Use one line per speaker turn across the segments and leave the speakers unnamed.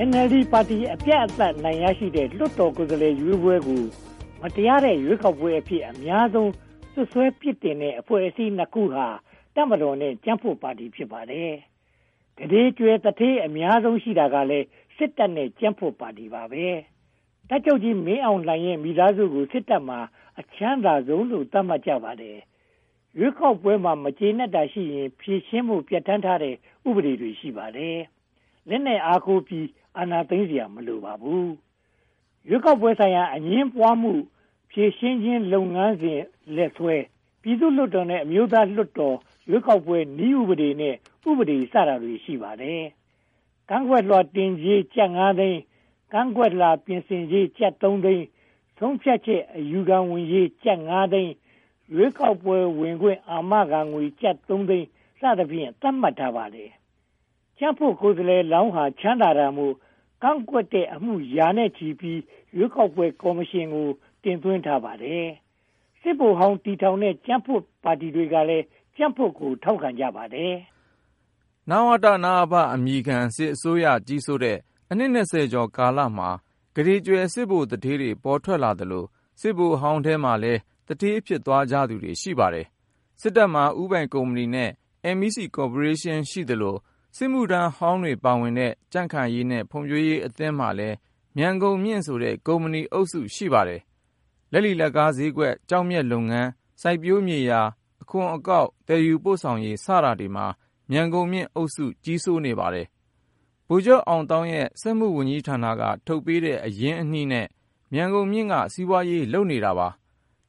NLD ပါတီအပြတ်အသတ်နိုင်ရရှိတဲ့လွှတ်တော်ကိုယ်စားလှယ်ရွေးပွဲကိုမတရားတဲ့ရွေးကောက်ပွဲအဖြစ်အများဆုံးဆွဆွဲပစ်တင်တဲ့အဖွဲ့အစည်းနှစ်ခုဟာတပ်မတော်နဲ့ကြံ့ဖွံ့ပါတီဖြစ်ပါတယ်။တတိကျွဲတထေးအများဆုံးရှိတာကလည်းစစ်တပ်နဲ့ကြံ့ဖွံ့ပါတီပါပဲ။တပ်ချုပ်ကြီးမင်းအောင်လှိုင်ရဲ့မိသားစုကိုစစ်တပ်မှာအချမ်းသာဆုံးလို့သတ်မှတ်ကြပါတယ်။ရွေးကောက်ပွဲမှာမကျေနပ်တာရှိရင်ဖြေရှင်းမှုပြဋ္ဌာန်းထားတဲ့ဥပဒေတွေရှိပါတယ်။လက်နဲ့အားကိုးပြီးအာဏာသိမ်းစရာမလိုပါဘူး။ရွေးကောက်ပွဲဆိုင်ရာအငြင်းပွားမှုဖြေရှင်းခြင်းလုပ်ငန်းစဉ်လက်ဆွဲပြည်သူ့လွှတ်တော်နဲ့အမျိုးသားလွှတ်တော်ရွေးကောက်ပွဲနည်းဥပဒေနဲ့ဥပဒေစတာတွေရှိပါတယ်။ကန့်ကွက်လွှာတင်ကြေးကျပ် 5 သိန်းကန့်ကွက်လွှာပြင်ဆင်ကြေးကျပ် 3 သိန်းဆုံးဖြတ်ချက်အယူခံဝင်ကြေးကျပ် 5 သိန်းရွေးကောက်ပွဲဝင်ခွင့်အာမခံငွေကျပ် 3 သိန်းစသဖြင့်သတ်မှတ်ထားပါတယ်။ကျန်းဖို့ကိုယ်စားလှယ်လောင်းဟာချမ်းသာတာမို့ကန့်ကွက်တဲ့အမှုရာနဲ့ချီပြီးရွေးကောက်ပွဲကော်မရှင်ကိုတင်သွင်းထားပါတယ်။စစ်ဗိုလ်ဟောင်းတီထောင်တဲ့ကြံ့ဖွံ့ပါတီတွေကလည်းကြံ့ဖွံ့ကိုထောက်ခံကြပါတယ်
။နဝတ/နအဖအမည်ခံစစ်အစိုးရကြီးစိုးတဲ့အနှစ်20ကျော်ကာလမှာဂရေကျွယ်စစ်ဗိုလ်တထေးတွေပေါ်ထွက်လာသလိုစစ်ဗိုလ်ဟောင်းထဲမှာလည်းတထေးဖြစ်သွားကြသူတွေရှိပါတယ်။စစ်တပ်မှာဦးပိုင်ကုမ္ပဏီနဲ့ MEC ကော်ပိုရေးရှင်းရှိသလိုစစ်မှုထမ်းဟောင်းတွေပါဝင်တဲ့ကြံ့ခိုင်ရေးနဲ့ဖွံ့ဖြိုးရေးအသင်းမှာလည်းမြန်ကုန်မြင့်ဆိုတဲ့ကုမ္ပဏီအုပ်စုရှိပါတယ်။လက်လီလက်ကားဈေးကွက်ကြောက်မြက်လုပ်ငန်းစိုက်ပျိုးမြေယာအခွန်အကောက်တည်ယူပို့ဆောင်ရေးစတာတွေမှာမြန်ကုန်မြင့်အုပ်စုကြီးစိုးနေပါတယ်။ဗိုလ်ချုပ်အောင်တောင်းရဲ့စက်မှုဝန်ကြီးဌာနကထုတ်ပေးတဲ့အရင်းအနှီးနဲ့မြန်ကုန်မြင့်ကစီးပွားရေးလုပ်နေတာပါ။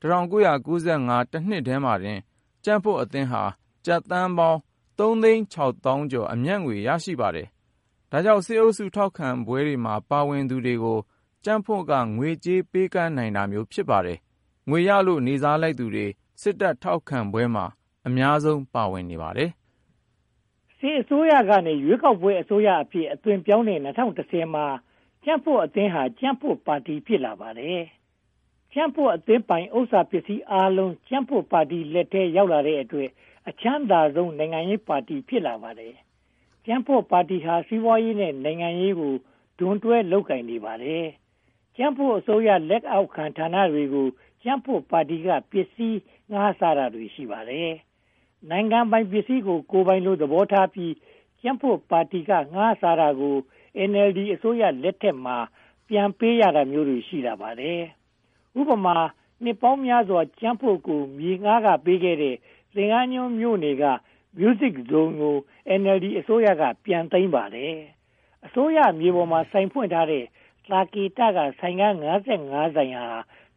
1995တနှစ်ထဲမှာတင်ကြံ့ဖွံ့အသင်းဟာကျပ်သန်းပေါင်း3,600,000 ကျော်အမြတ်ငွေရရှိပါတယ်။ဒါကြောင့်စစ်အုပ်စုထောက်ခံပွဲတွေမှာပါဝင်သူတွေကိုကြံ့ဖွံ့ကငွေကြေးပေးကမ်းနိုင်တာမျိုးဖြစ်ပါတယ်။ငွေရလို့နေစားလိုက်သူတွေစစ်တပ်ထောက်ခံပွဲမှာအများဆုံးပါဝင်နေပါတယ်
။စစ်အစိုးရကနေရွေးကောက်ပွဲအစိုးရအဖြစ်အသွင်ပြောင်းတဲ့2010မှာကြံ့ဖွံ့အသင်းဟာကြံ့ဖွံ့ပါတီဖြစ်လာပါတယ်။ကြံ့ဖွံ့အသင်းပိုင်ဥစ္စာပစ္စည်းအားလုံးကြံ့ဖွံ့ပါတီလက်ထဲရောက်လာတဲ့အတွက်အချမ်းသာဆုံးနိုင်ငံရေးပါတီဖြစ်လာပါတယ်။ကြံ့ဖွံ့ပါတီဟာစီးပွားရေးနဲ့နိုင်ငံရေးကိုဒွန်တွဲလုပ်ကိုင်နေပါတယ်။ကြံ့ဖွံ့အစိုးရလက်အောက်ခံဌာနတွေကိုကြံ့ဖွံ့ပါတီကပစ္စည်းငှားစားတာတွေရှိပါတယ်။နိုင်ငံပိုင်ပစ္စည်းကိုကိုယ်ပိုင်လို့သဘောထားပြီးကြံ့ဖွံ့ပါတီကငှားစားတာကို NLD အစိုးရလက်ထက်မှာပြန်ပေးရတာမျိုးတွေရှိလာပါတယ်။ဥပမာနှစ်ပေါင်းများစွာကြံ့ဖွံ့ကိုမြေငှားကပေးခဲ့တဲ့သင်္ကန်းကျွန်းမြို့နယ်က Music Zone ကို NLD အစိုးရကပြန်သိမ်းပါတယ်။အစိုးရမြေပေါ်မှာဆိုင်ဖွင့်ထားတဲ့သာကေတကဆိုင်ကန်း55ဆိုင်ဟာ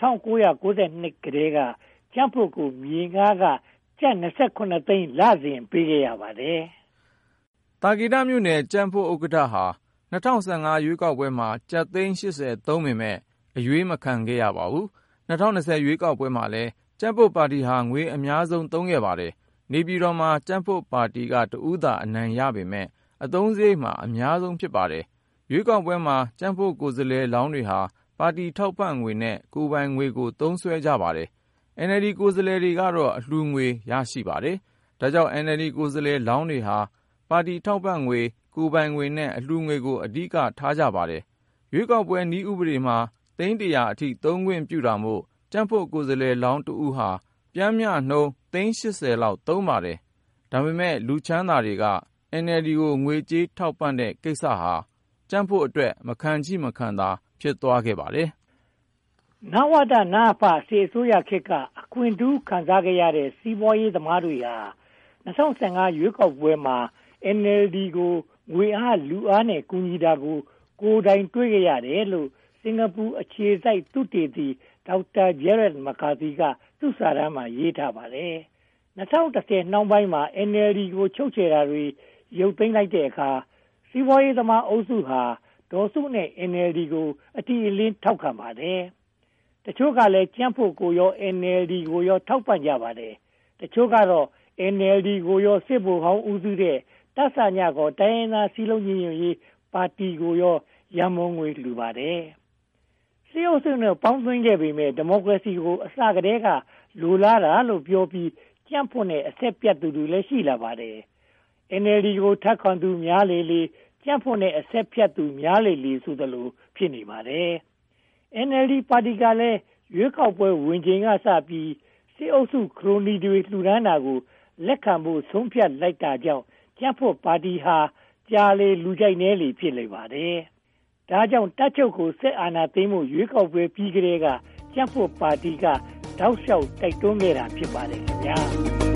1992ကတည်းကကြံ့ဖွံ့ကိုမြေငှားကကျပ်29သိန်းလစဉ်ပေးခဲ့ရပါတယ်
။သာကေတမြို့နယ်ကြံ့ဖွံ့ဥက္ကဋ္ဌဟာ2015ရွေးကောက်ပွဲမှာကျပ်သိန်း80သုံးပေမဲ့အရွေးမခံခဲ့ရပါဘူး။2020ရွေးကောက်ပွဲမှာလည်းကြံ့ဖွံ့ပါတီဟာငွေအများဆုံးသုံးခဲ့ပါတယ်။နေပြည်တော်မှာကြံ့ဖွံ့ပါတီကတဦးသာအနိုင်ရပေမဲ့အသုံးစရိတ်မှာအများဆုံးဖြစ်ပါတယ်။ရွေးကောက်ပွဲမှာကြံ့ဖွံ့ကိုယ်စားလှယ်လောင်းတွေဟာပါတီထောက်ပံ့ငွေနဲ့ကိုယ်ပိုင်ငွေကိုသုံးစွဲကြပါတယ်။ NLD ကိုယ်စားလှယ်တွေကတော့အလှူငွေရရှိပါတယ်။ဒါကြောင့် NLD ကိုယ်စားလှယ်လောင်းတွေဟာပါတီထောက်ပံ့ငွေကိုယ်ပိုင်ငွေနဲ့အလှူငွေကိုအဓိကထားကြပါတယ်။ရွေးကောက်ပွဲနည်းဥပဒေမှာသိန်း 100 အထိသုံးခွင့်ပြုတာမို့ကြံ့ဖွံ့ကိုယ်စားလှယ်လောင်းတဦးဟာပျမ်းမျှနှုန်းသိန်း80လောက်သုံးပါတယ်။ဒါပေမဲ့လူချမ်းသာတွေက NLD ကိုငွေကြေးထောက်ပံ့တဲ့ကိစ္စဟာကြံ့ဖွံ့အတွက်မခံချိမခံသာဖြစ်သွားခဲ့ပါတယ်
။နဝတ/နအဖစစ်အစိုးရခေတ်ကအခွင့်ထူးခံစားခဲ့ရတဲ့စီးပွားရေးသမားတွေဟာ2015ရွေးကောက်ပွဲမှာ NLD ကိုငွေအားလူအားနဲ့ကူညီတာကိုကိုယ်တိုင်တွေ့ခဲ့ရတယ်လို့စင်ကာပူအခြေစိုက်သုတေသီဒေါက်တာဂျယ်ရက်မကာသီကသူ့စာတမ်းမှာရေးထားပါတယ်။2010နှောင်းပိုင်းမှာ NLD ကိုချုပ်ချယ်တာတွေရုပ်သိမ်းလိုက်တဲ့အခါစီးပွားရေးသမားအုပ်စုဟာဒေါ်စုနဲ့ NLD ကိုအတိအလင်းထောက်ခံပါတယ်။တချို့ကလည်းကြံ့ဖွံ့ကိုရော NLD ကိုရောထောက်ပံ့ကြပါတယ်။တချို့ကတော့ NLD ကိုရောစစ်ဗိုလ်ဟောင်းဦးစုတဲ့တပ်စညကိုတိုင်းရင်းသားစည်းလုံးညီညွတ်ရေးပါတီကိုရောရန်မုံငွေလှူပါတယ်။စစ်အုပ်စုနဲ့ပေါင်းသွင်းခဲ့ပေမဲ့ဒီမိုကရေစီကိုအစကတည်းကလိုလားတာလို့ပြောပြီးကြံ့ဖွံ့တဲ့အဆက်ပြတ်သူတွေလည်းရှိလာပါတယ်။ NLD ကိုထပ်ခံသူများလေကြံ့ဖို့နဲ့အဆက်ဖြတ်သူများလေဆိုသလိုဖြစ်နေပါတယ်။ NLD ပါတီကလည်းရွေးကောက်ပွဲဝင်ချိန်ကစပြီးစစ်အုပ်စုခရိုနီတွေလှူဒန်းတာကိုလက်ခံဖို့ဆုံးဖြတ်လိုက်တာကြောင့်ကြံ့ဖို့ပါတီဟာကြာလေလူကြိုက်နည်းလေဖြစ်နေပါတယ်။ဒါကြောင့်တပ်ချုပ်ကိုစစ်အာဏာသိမ်းမှုရွေးကောက်ပွဲပြီးကတည်းကကြံ့ဖို့ပါတီကတောက်လျှောက်တိုက်တွန်းခဲ့တာဖြစ်ပါတယ်ခင်ဗျာ။